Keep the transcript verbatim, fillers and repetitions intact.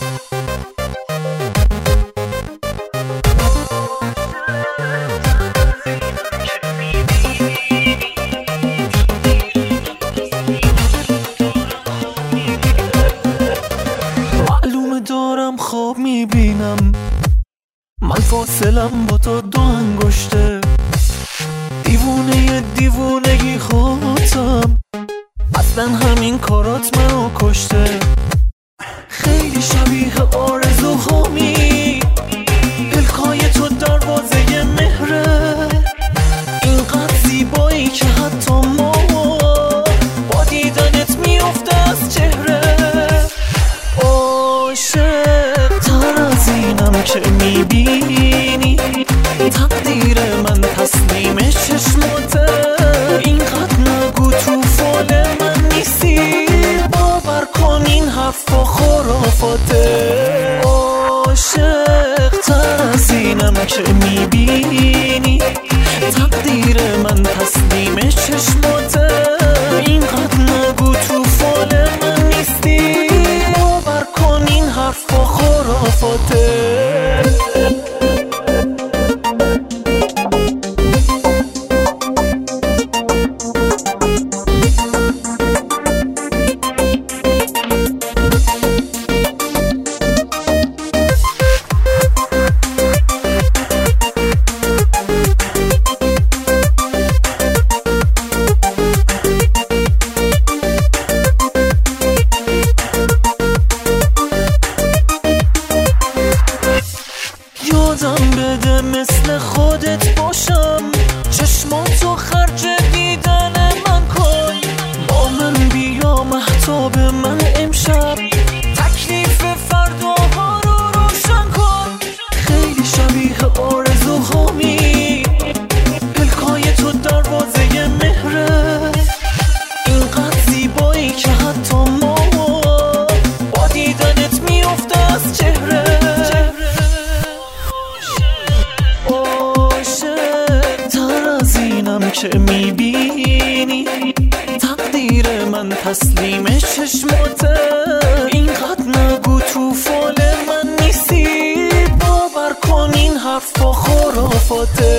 معلومه دارم خواب میبینم، من فاصلم با تو دو انگشته. دیوونه دیوونگی خودم، اصلا همین کارات منو کشته. خیلی شبیه آرزوهامی، پلکای تو دروازه مهره. اینقدر زیبایی که حتی ما با دیدنت میفته از چهره. عاشق تر از اینم که میبینی، تقدیر من تسلیم چشماته. اینقدر نگو تو فال من نیستی، باور کن این حرفا خرافاته. عاشق تر از اینم که میبینی، تقدیر من تسلیم چشماته. اینقدر نگو تو فال من نیستی، باور کن این حرفا خرافاته. یادم بده مثل خودت باشم، چشماتو خرج دیدن من کن. با من بیا مهتاب من امشب، تکلیف فرداها رو روشن کن. خیلی شبیه آرزوهامی، پلکای تو دروازه مهره. اینقدر زیبایی که حتی ما با دیدنت میفته از چهره. که میبینی، تقدیر من تسلیم چشماته. اینقدر نگو تو فال من نیستی، باور کن این حرفا خرافاته.